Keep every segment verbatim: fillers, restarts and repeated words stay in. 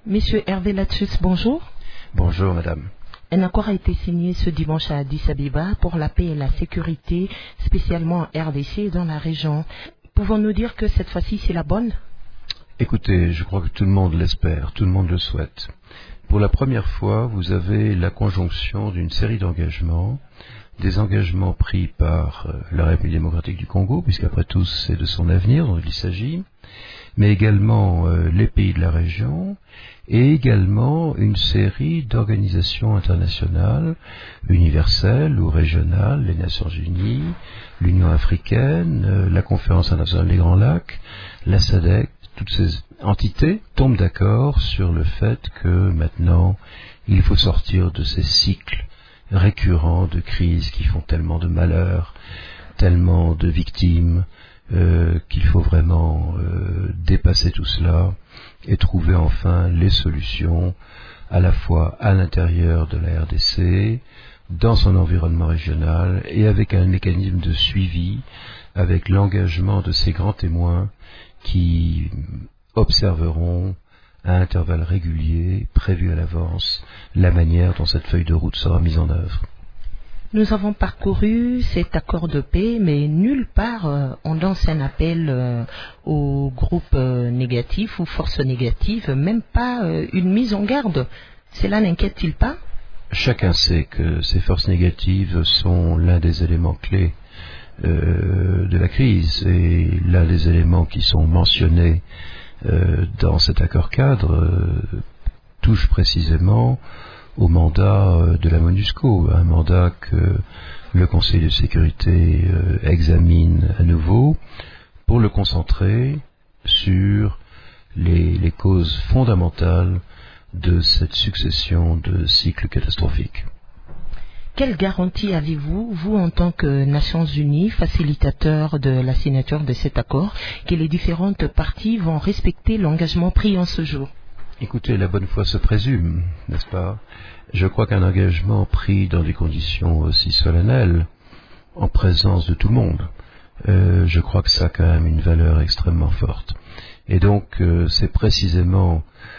Monsieur Hervé Latchus, bonjour. Bonjour madame. Un accord a été signé ce dimanche à Addis Abeba pour la paix et la sécurité, spécialement en R D C et dans la région. Pouvons-nous dire que cette fois-ci c'est la bonne? Écoutez, je crois que tout le monde l'espère, tout le monde le souhaite. Pour la première fois, vous avez la conjonction d'une série d'engagements, des engagements pris par la République démocratique du Congo, puisqu'après tout c'est de son avenir dont il s'agit, mais également euh, les pays de la région, et également une série d'organisations internationales, universelles ou régionales, les Nations Unies, l'Union africaine, euh, la Conférence internationale des Grands Lacs, la S A D C, toutes ces entités tombent d'accord sur le fait que maintenant il faut sortir de ces cycles récurrents de crises qui font tellement de malheur, tellement de victimes, euh, qu'il faut vraiment euh, dépasser tout cela et trouver enfin les solutions à la fois à l'intérieur de la R D C, dans son environnement régional et avec un mécanisme de suivi, avec l'engagement de ces grands témoins qui observeront à intervalles réguliers, prévus à l'avance, la manière dont cette feuille de route sera mise en œuvre. Nous avons parcouru cet accord de paix, mais nulle part euh, on lance un appel euh, aux groupes euh, négatifs ou forces négatives, même pas euh, une mise en garde. Cela n'inquiète-t-il pas? Chacun sait que ces forces négatives sont l'un des éléments clés euh, de la crise et l'un des éléments qui sont mentionnés euh, dans cet accord cadre euh, touche précisément au mandat euh, de la MONUSCO, un mandat que le Conseil de sécurité euh, examine à nouveau pour le concentrer sur les, les causes fondamentales de cette succession de cycles catastrophiques. Quelle garantie avez-vous, vous en tant que Nations Unies, facilitateur de la signature de cet accord, que les différentes parties vont respecter l'engagement pris en ce jour? Écoutez, la bonne foi se présume, n'est-ce pas? Je crois qu'un engagement pris dans des conditions aussi solennelles, en présence de tout le monde, euh, je crois que ça a quand même une valeur extrêmement forte. Et donc, euh, c'est précisément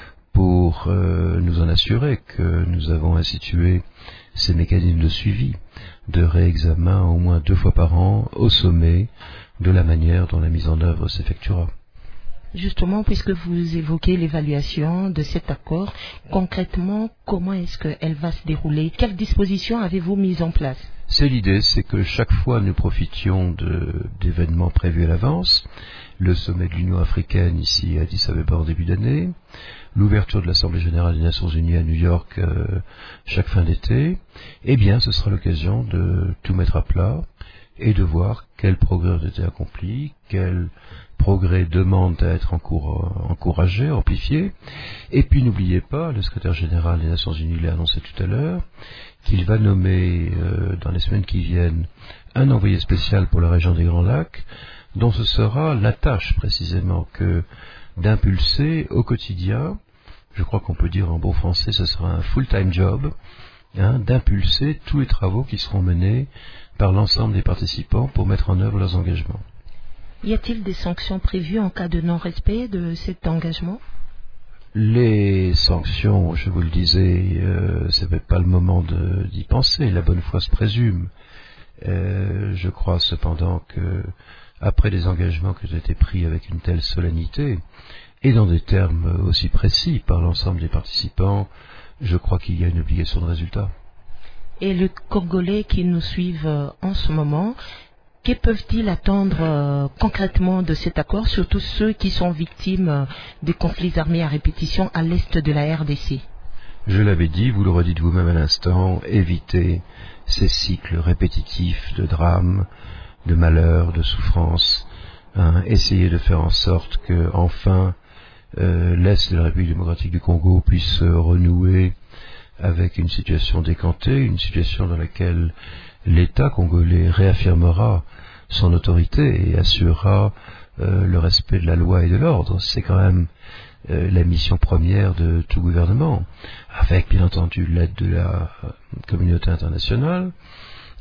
pour euh, nous en assurer que nous avons institué ces mécanismes de suivi, de réexamen au moins deux fois par an au sommet de la manière dont la mise en œuvre s'effectuera. Justement, puisque vous évoquez l'évaluation de cet accord, concrètement, comment est-ce qu'elle va se dérouler? Quelles dispositions avez-vous mises en place? C'est l'idée, c'est que chaque fois nous profitions de, d'événements prévus à l'avance, le sommet de l'Union africaine ici à Addis Abeba en début d'année, l'ouverture de l'Assemblée générale des Nations unies à New York euh, chaque fin d'été, eh bien ce sera l'occasion de tout mettre à plat et de voir quel progrès a été accompli, quel progrès demande à être encouragé, amplifié. Et puis n'oubliez pas, le secrétaire général des Nations unies l'a annoncé tout à l'heure, qu'il va nommer euh, dans les semaines qui viennent un envoyé spécial pour la région des Grands Lacs, dont ce sera la tâche précisément que d'impulser au quotidien, je crois qu'on peut dire en bon français, ce sera un full-time job, hein, d'impulser tous les travaux qui seront menés par l'ensemble des participants pour mettre en œuvre leurs engagements. Y a-t-il des sanctions prévues en cas de non-respect de cet engagement? Les sanctions, je vous le disais, euh, ce n'est pas le moment de, d'y penser, la bonne foi se présume. Euh, je crois cependant que, après des engagements qui ont été pris avec une telle solennité, et dans des termes aussi précis par l'ensemble des participants, je crois qu'il y a une obligation de résultat. Et les Congolais qui nous suivent en ce moment, que peuvent-ils attendre euh, concrètement de cet accord, surtout ceux qui sont victimes euh, des conflits armés à répétition à l'est de la R D C? Je l'avais dit, vous le redites vous-même à l'instant, éviter ces cycles répétitifs de drames, de malheurs, de souffrances, hein, essayer de faire en sorte que enfin euh, l'est de la République démocratique du Congo puisse se renouer avec une situation décantée, une situation dans laquelle l'État congolais réaffirmera son autorité et assurera euh, le respect de la loi et de l'ordre. C'est quand même euh, la mission première de tout gouvernement, avec bien entendu l'aide de la communauté internationale,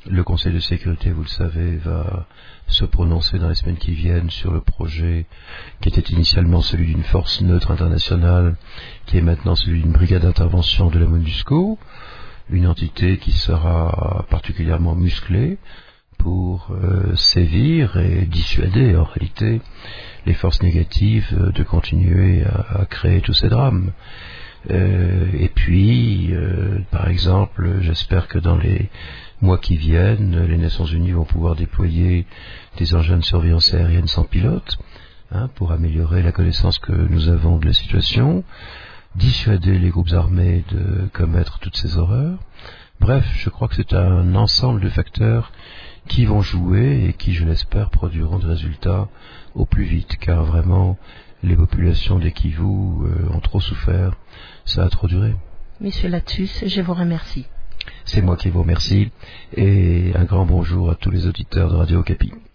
Le Conseil de sécurité, vous le savez, va se prononcer dans les semaines qui viennent sur le projet qui était initialement celui d'une force neutre internationale, qui est maintenant celui d'une brigade d'intervention de la MONUSCO, une entité qui sera particulièrement musclée pour euh, sévir et dissuader en réalité les forces négatives de continuer à, à créer tous ces drames. Euh, et puis, euh, par exemple, j'espère que dans les mois qui viennent, les Nations Unies vont pouvoir déployer des engins de surveillance aérienne sans pilote, hein, pour améliorer la connaissance que nous avons de la situation, dissuader les groupes armés de commettre toutes ces horreurs. Bref, je crois que c'est un ensemble de facteurs qui vont jouer et qui, je l'espère, produiront des résultats au plus vite, car vraiment, les populations des Kivu euh, ont trop souffert, ça a trop duré. Monsieur Lattus, je vous remercie. C'est moi qui vous remercie, et un grand bonjour à tous les auditeurs de Radio Okapi.